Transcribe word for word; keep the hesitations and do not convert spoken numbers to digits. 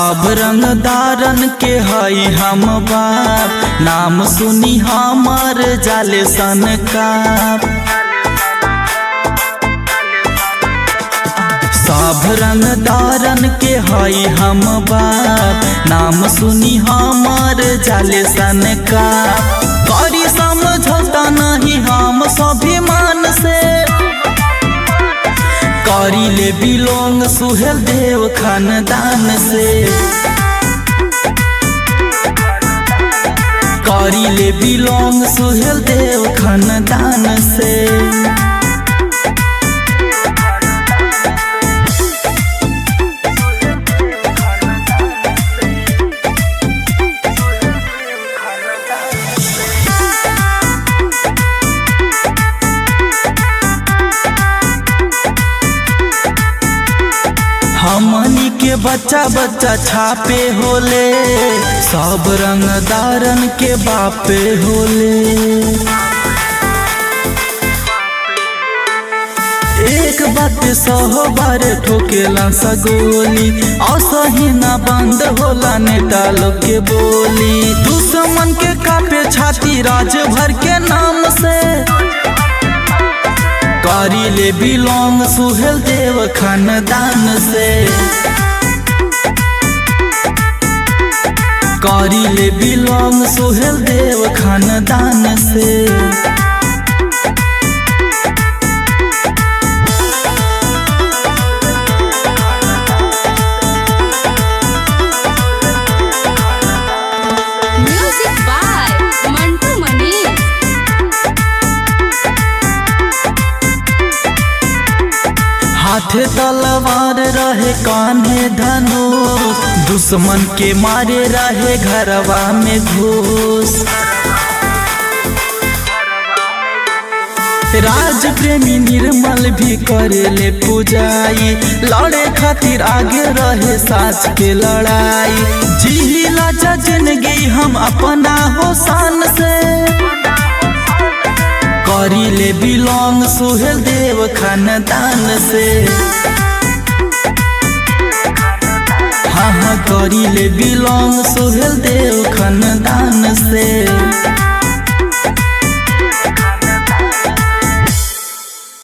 सब रंग दारन के हई हम बाप, नाम सुनी हमर जाले सन काप। सब रंग दारन के हई हम बाप, नाम सुनी हमर जाले सन काप। करी समझौता नहीं हम स्वाभिमान से, करी ले बिलोंग सुहेल देव खानदान से। करी ले बिलोंग सुहेल देव खानदान से। हमनी के बच्चा बच्चा छापे होले, सब रंग दारन के बापे होले। एक बात सहो बार ठोकेला सगोली, असही ना बंद होला नेता लोग के बोली। दुश्मन के कापे छाती राज भर के नाम से, करी ले बिलोंग सुहेल देव खानदान से। करी ले बिलोंग सुहेल देव खानदान से। Music by Mantu Mani. हाथे तलवार रहे कान्हे धनुष, दुश्मन के मारे रहे घरवा में घूस। राज प्रेमी निर्मल भी करे ले पूजाई, लड़े खातिर आगे रहे सास के लड़ाई। जिला जिंदगी हम अपना हो शान से, करी ले बिलोंग सुहेल देव खानदान से। हाँ हाँ करी ले बिलोंग सुहेल देव खानदान से।